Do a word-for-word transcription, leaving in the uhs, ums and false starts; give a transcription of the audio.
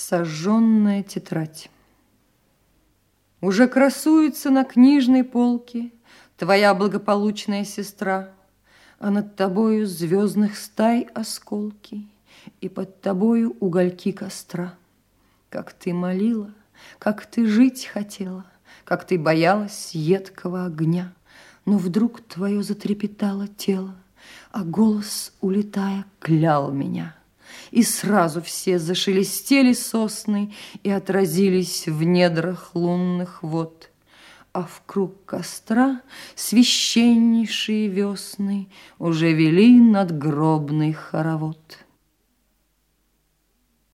Сожженная тетрадь. Уже красуется на книжной полке твоя благополучная сестра, а над тобою звездных стай осколки и под тобою угольки костра. Как ты молила, как ты жить хотела, как ты боялась едкого огня, но вдруг твое затрепетало тело, а голос, улетая, клял меня. И сразу все зашелестели сосны и отразились в недрах лунных вод, а в круг костра священнейшие весны уже вели надгробный хоровод.